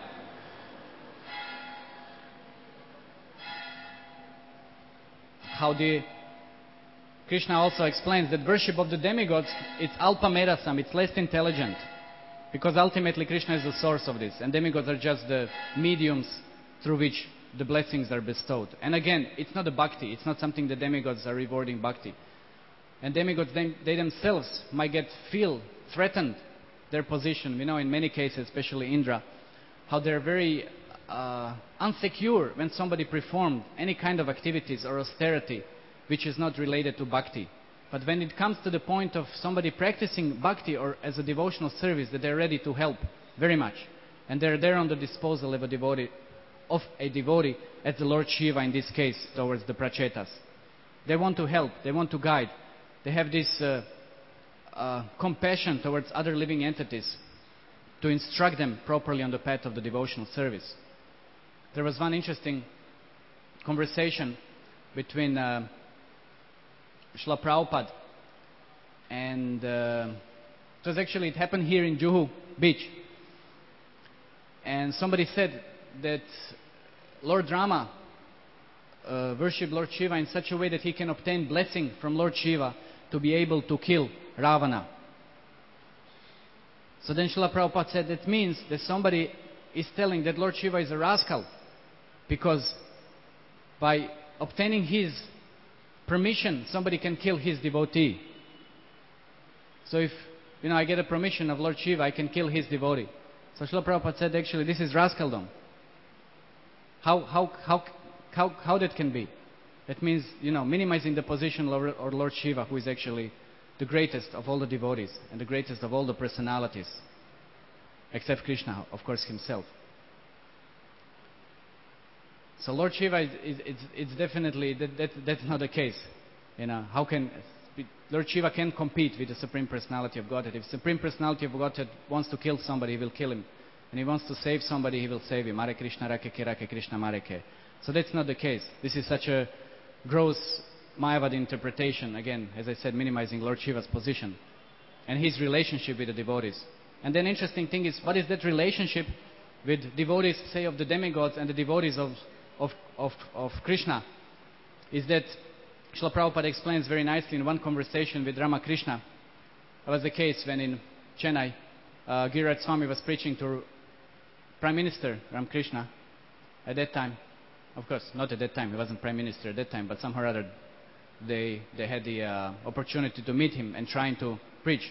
How the Krishna also explains that worship of the demigods, it's alpa merasam, it's less intelligent. Because ultimately Krishna is the source of this, and demigods are just the mediums through which the blessings are bestowed. And again, it's not a bhakti, it's not something the demigods are rewarding bhakti. And demigods, they, they themselves might get feel threatened, their position. We know in many cases, especially Indra, how they're very uh, unsecure when somebody performed any kind of activities or austerity which is not related to bhakti. But when it comes to the point of somebody practicing bhakti or as a devotional service, that they're ready to help very much. And they're there on the disposal of a devotee, of a devotee as the Lord Shiva in this case, towards the prachetas. They want to help, they want to guide. They have this uh, uh, compassion towards other living entities to instruct them properly on the path of the devotional service. There was one interesting conversation between uh, Srila Prabhupada. And uh, it was actually, it happened here in Juhu Beach. And somebody said that Lord Rama uh, worshipped Lord Shiva in such a way that he can obtain blessing from Lord Shiva to be able to kill Ravana. So then Srila Prabhupada said that means that somebody is telling that Lord Shiva is a rascal, because by obtaining his permission, somebody can kill his devotee. So if, you know, I get a permission of Lord Shiva, I can kill his devotee. So Srila Prabhupada said, actually, this is rascaldom. How, how, how, how, how that can be? That means, you know, minimizing the position of Lord Shiva, who is actually the greatest of all the devotees and the greatest of all the personalities, except Krishna, of course, himself. So Lord Shiva, is, is, it's, it's definitely, that, that, that's not the case. You know, how can, Lord Shiva can compete with the Supreme Personality of Godhead. If Supreme Personality of Godhead wants to kill somebody, he will kill him. And he wants to save somebody, he will save him. Hare Krishna, Rake Ke, Rake Krishna, Mareke. So that's not the case. This is such a gross Mayavadi interpretation, again, as I said, minimizing Lord Shiva's position and his relationship with the devotees. And then interesting thing is, what is that relationship with devotees, say, of the demigods and the devotees of, of, of, of Krishna? Is that Srila Prabhupada explains very nicely in one conversation with Ramakrishna. That was the case when in Chennai, uh, Giriraj Swami was preaching to Prime Minister Ramakrishna at that time. Of course, not at that time, he wasn't Prime Minister at that time, but somehow or other they, they had the uh, opportunity to meet him and trying to preach,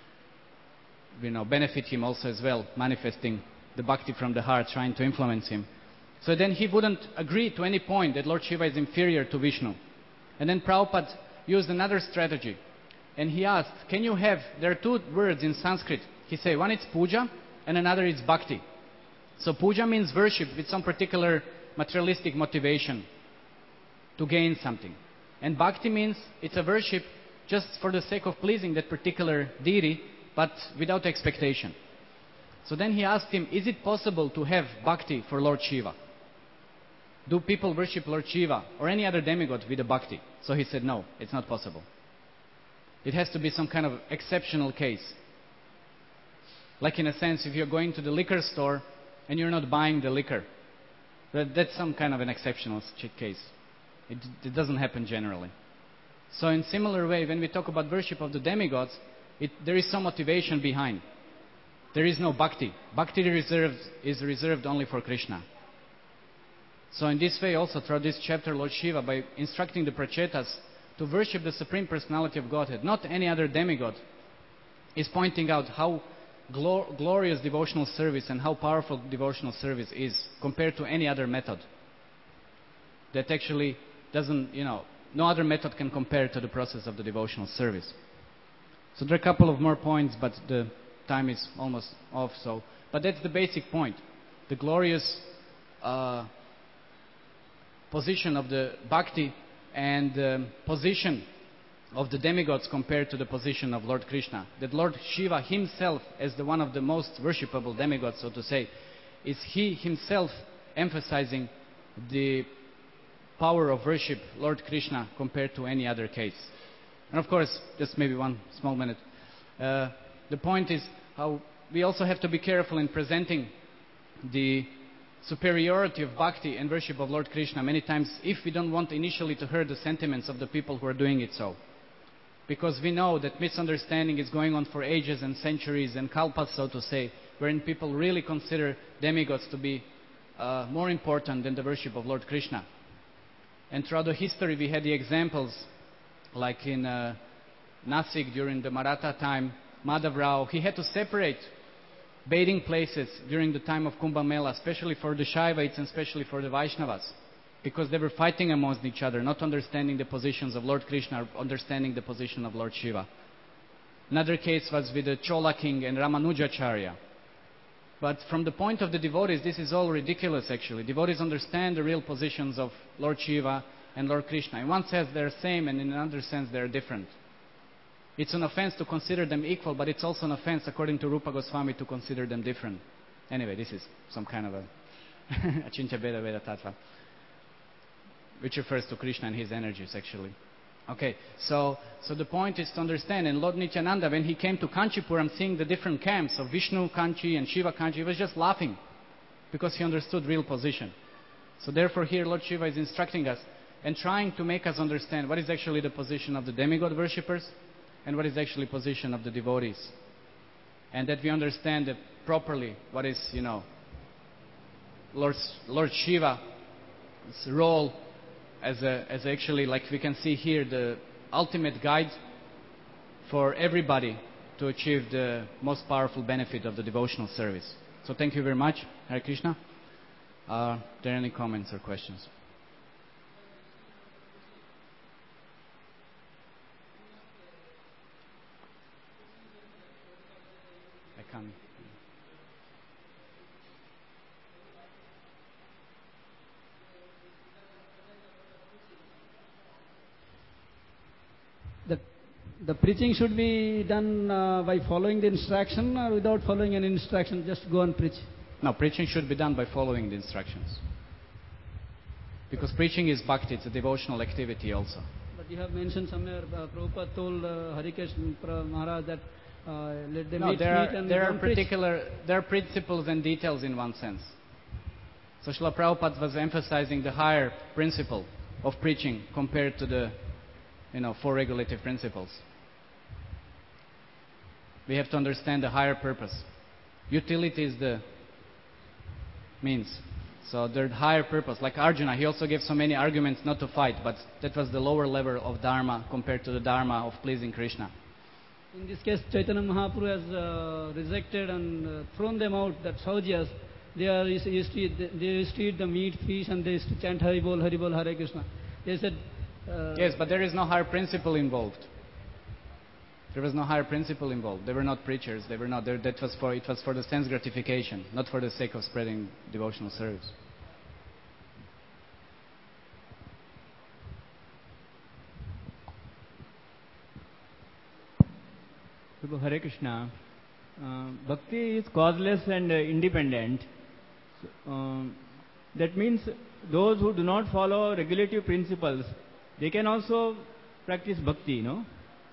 you know, benefit him also as well, manifesting the bhakti from the heart, trying to influence him. So then he wouldn't agree to any point that Lord Shiva is inferior to Vishnu. And then Prabhupada used another strategy. And he asked, can you have, there are two words in Sanskrit. He said, one is puja and another is bhakti. So puja means worship with some particular materialistic motivation to gain something. And bhakti means it's a worship just for the sake of pleasing that particular deity, but without expectation. So then he asked him, is it possible to have bhakti for Lord Shiva? Do people worship Lord Shiva or any other demigod with a bhakti? So he said, no, it's not possible. It has to be some kind of exceptional case. Like in a sense, if you're going to the liquor store and you're not buying the liquor, that, that's some kind of an exceptional case. It, it doesn't happen generally. So in similar way, when we talk about worship of the demigods, it, there is some motivation behind. There is no bhakti. Bhakti reserved, is reserved only for Krishna. So in this way also, throughout this chapter, Lord Shiva, by instructing the Prachetas to worship the Supreme Personality of Godhead, not any other demigod, is pointing out how glor glorious devotional service and how powerful devotional service is compared to any other method. That actually doesn't, you know, no other method can compare to the process of the devotional service. So there are a couple of more points, but the time is almost off. So, but that's the basic point. The glorious uh, position of the bhakti and um, position of the demigods compared to the position of Lord Krishna. That Lord Shiva himself, as the one of the most worshipable demigods, so to say, is he himself emphasizing the power of worship Lord Krishna compared to any other case. And of course, just maybe one small minute. Uh, the point is how we also have to be careful in presenting the superiority of bhakti and worship of Lord Krishna many times if we don't want initially to hurt the sentiments of the people who are doing it so. Because we know that misunderstanding is going on for ages and centuries and kalpas, so to say, wherein people really consider demigods to be uh, more important than the worship of Lord Krishna. And throughout the history we had the examples like in uh, Nasik during the Maratha time, Madhav Rao, he had to separate bathing places during the time of Kumbh Mela, especially for the Shaivites and especially for the Vaishnavas, because they were fighting amongst each other, not understanding the positions of Lord Krishna, or understanding the position of Lord Shiva. Another case was with the Chola king and Ramanujacharya. But from the point of the devotees, this is all ridiculous actually. Devotees understand the real positions of Lord Shiva and Lord Krishna. In one sense they're same, and in another sense they're different. It's an offense to consider them equal, but it's also an offense, according to Rupa Goswami, to consider them different. Anyway, this is some kind of a Achintya Bheda Veda Tattva, which refers to Krishna and his energies, actually. Okay, so so the point is to understand, and Lord Nityananda, when he came to Kanchipuram, seeing the different camps of Vishnu Kanchi and Shiva Kanchi, he was just laughing because he understood real position. So therefore here Lord Shiva is instructing us and trying to make us understand what is actually the position of the demigod worshippers and what is actually position of the devotees. And that we understand that properly what is, you know, Lord, Lord Shiva's role as, a, as actually, like we can see here, the ultimate guide for everybody to achieve the most powerful benefit of the devotional service. So thank you very much. Hare Krishna. Uh, are there any comments or questions? I can't.
The, the preaching should be done uh, by following the instruction or without following any instruction, just go and preach?
No, preaching should be done by following the instructions. Because preaching is bhakti, it's a devotional activity also.
But you have mentioned somewhere, uh, Prabhupada told uh, Harikesh Maharaj that uh, let them
no,
eat
there
meat
are,
and
there are
don't preach.
particular, there are principles and details in one sense. So Srila Prabhupada was emphasizing the higher principle of preaching compared to the, you know, four regulative principles. We have to understand the higher purpose. Utility is the means. So the higher purpose, like Arjuna, he also gave so many arguments not to fight, but that was the lower level of dharma compared to the dharma of pleasing Krishna.
In this case, Chaitanya Mahaprabhu has uh, rejected and uh, thrown them out, that Saujyas. They are used to eat, they used to eat the meat, fish, and they used to chant Hari Bol, Hari Bol, Hare Krishna. They said... Uh,
yes, but there is no higher principle involved. There was no higher principle involved. They were not preachers. They were not. That was for, it was for the sense gratification, not for the sake of spreading devotional service.
Prabhu, Hare Krishna. Uh, bhakti is causeless and uh, independent. So, um, that means those who do not follow regulative principles, they can also practice bhakti, no?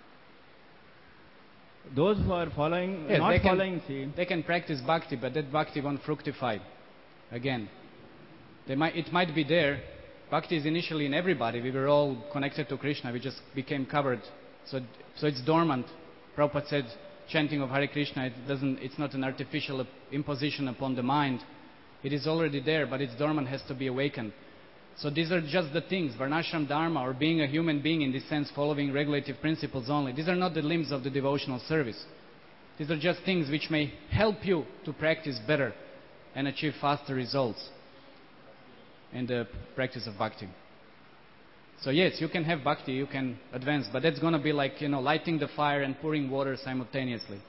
Those who are following,
yes,
not
they can,
following, see.
They can practice bhakti, but that bhakti won't fructify. Again, they might, it might be there. Bhakti is initially in everybody. We were all connected to Krishna. We just became covered. So, so it's dormant. Prabhupada said, chanting of Hare Krishna, it doesn't, it's not an artificial imposition upon the mind. It is already there, but its dormant has to be awakened. So these are just the things, Varnashram Dharma, or being a human being in this sense, following regulative principles only. These are not the limbs of the devotional service. These are just things which may help you to practice better and achieve faster results in the practice of bhakti. So yes, you can have bhakti, you can advance, but that's going to be like, you know, lighting the fire and pouring water simultaneously.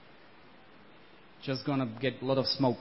Just going to get a lot of smoke.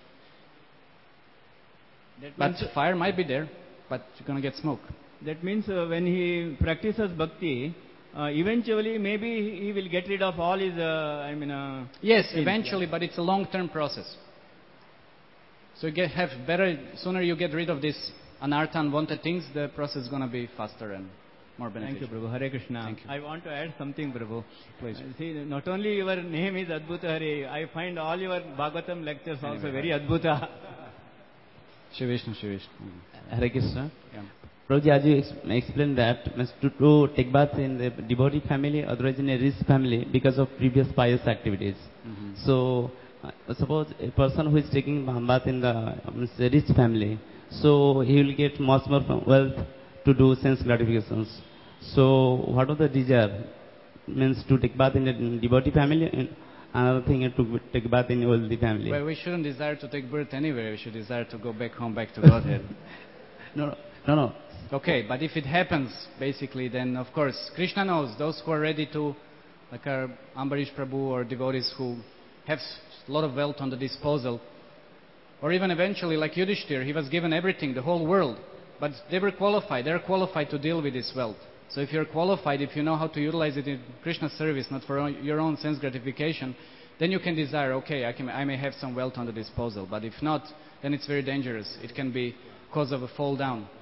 That
But
means,
fire might be there, but you're going to get smoke.
that means uh, when he practices bhakti, uh, eventually maybe he will get rid of all his, uh, I mean... Uh,
yes,
sins,
eventually,
yeah.
but it's a long-term process. So you get, have better, sooner you get rid of this anartha, unwanted things, the process is going to be faster and more beneficial.
Thank you, Prabhu. Hare Krishna.
Thank you.
I want to add something, Prabhu.
Please.
Uh, see, not only your name is Adbhuta Hare, I find all your Bhagavatam lectures
Anyway,
also very
right.
Adbhuta.
Shri Vishnu, Shri Vishnu.
Hare Krishna.
Yeah.
Prabhuji, as you ex explained that means to, to take bath in the devotee family, otherwise in a rich family because of previous pious activities.
Mm-hmm.
So, uh, suppose a person who is taking bath in the um, rich family, so he will get much more wealth to do sense gratifications. So, what are the desire? Means to take bath in a devotee family, and another thing is to take bath in a wealthy family.
Well, we shouldn't desire to take birth anywhere. We should desire to go back home, back to Godhead.
no, no, no.
Okay, but if it happens, basically, then of course, Krishna knows those who are ready to, like our Ambarish Prabhu or devotees who have a lot of wealth on the disposal, or even eventually, like Yudhishthir, he was given everything, the whole world, but they were qualified. They're qualified to deal with this wealth. So if you're qualified, if you know how to utilize it in Krishna's service, not for your own sense gratification, then you can desire, okay, I, can, I may have some wealth on the disposal. But if not, then it's very dangerous. It can be cause of a fall down.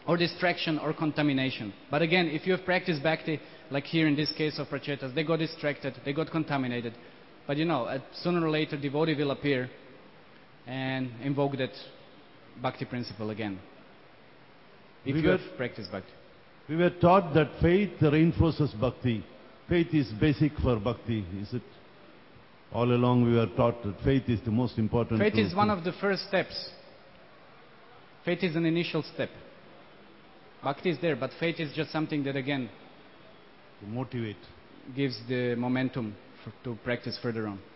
or distraction or contamination. But again, if you have practiced bhakti, like here in this case of prachetas, they got distracted, they got contaminated. But you know, at sooner or later, devotee will appear and invoke that bhakti principle again. If
We
you
were-
have practiced bhakti.
We were taught that faith reinforces bhakti. Faith is basic for bhakti, is it? All along we were taught that faith is the most important.
Faith
to-
is one of the first steps. Faith is an initial step. Bhakti is there, but faith is just something that again
to motivate.
gives the momentum for, to practice further on.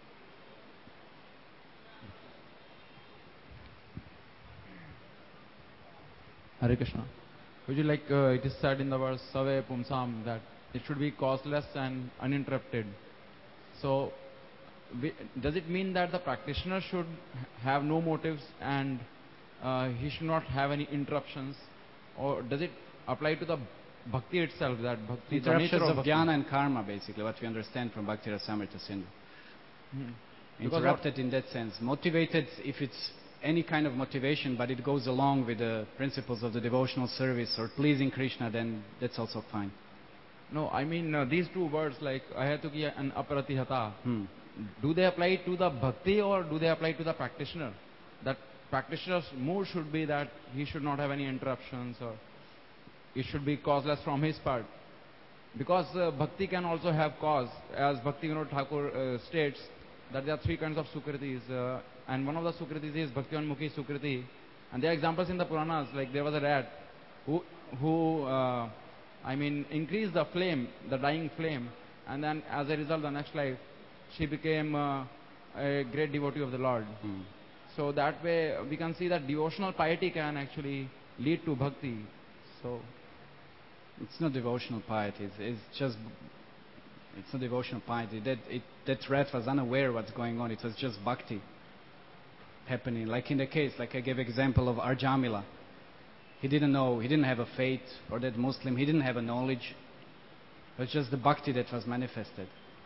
Hare Krishna. Would you like, uh, it is said in the verse Save Pumsam that it should be causeless and uninterrupted. So, we, does it mean that the practitioner should have no motives and uh, he should not have any interruptions? Or does it apply to the bhakti itself, that bhakti, the nature
Interruptions
of
of
bhakti?
jnana and karma, basically, what we understand from Bhakti Rasamrita Sindhu.
Hmm. Because
Interrupted in that sense. Motivated if it's any kind of motivation, but it goes along with the principles of the devotional service or pleasing Krishna, then that's also fine.
No, I mean uh, these two words like Ahatuki and Aparatihata,
Hmm.
do they apply to the bhakti or do they apply to the practitioner? That practitioner's mood should be that he should not have any interruptions or it should be causeless from his part. Because uh, bhakti can also have cause, as Bhakti Vinod Thakur uh, states that there are three kinds of sukritis, uh, and one of the sukritis is Bhaktivanmukhi sukriti, and there are examples in the Puranas, like there was a rat who, who uh, I mean, increased the flame, the dying flame, and then as a result, the next life, she became uh, a great devotee of the Lord.
Hmm.
So that way, we can see that devotional piety can actually lead to bhakti. So,
It's not devotional piety. It's, it's just, it's not devotional piety. That it, that rat was unaware what's going on. It was just bhakti happening. Like in the case, like I gave example of Arjamila. He didn't know, he didn't have a faith, or that Muslim, he didn't have a knowledge. It was just the bhakti that was manifested.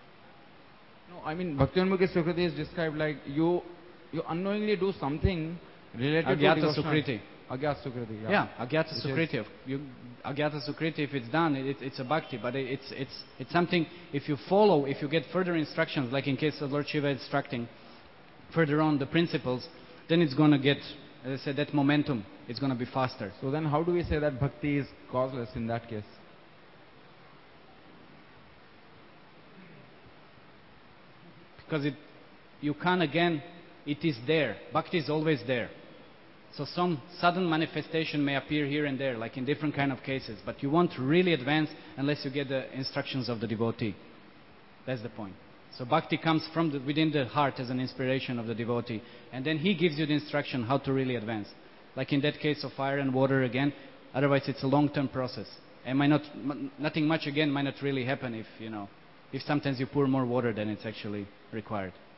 no, I mean, Bhaktivanmukhi sukriti is described like you, you unknowingly do something related
Agyata
to devotional.
sukriti.
Agyata sukriti, yeah.
Yeah, Agyata
Which is-
Sukriti. If You, Agyata Sukriti, if it's done, it, it's a bhakti, but it, it's, it's, it's something, if you follow, if you get further instructions, like in case of Lord Shiva instructing further on the principles, then it's going to get, as I said, that momentum, it's going to be faster.
So then how do we say that bhakti is causeless in that case?
Because it, you can't again, it is there. Bhakti is always there. So some sudden manifestation may appear here and there, like in different kind of cases, but you won't really advance unless you get the instructions of the devotee. That's the point. So bhakti comes from the, within the heart as an inspiration of the devotee, and then he gives you the instruction how to really advance. Like in that case of fire and water again, otherwise it's a long-term process. And might not, m- nothing much again might not really happen if, you know, if sometimes you pour more water than it's actually required.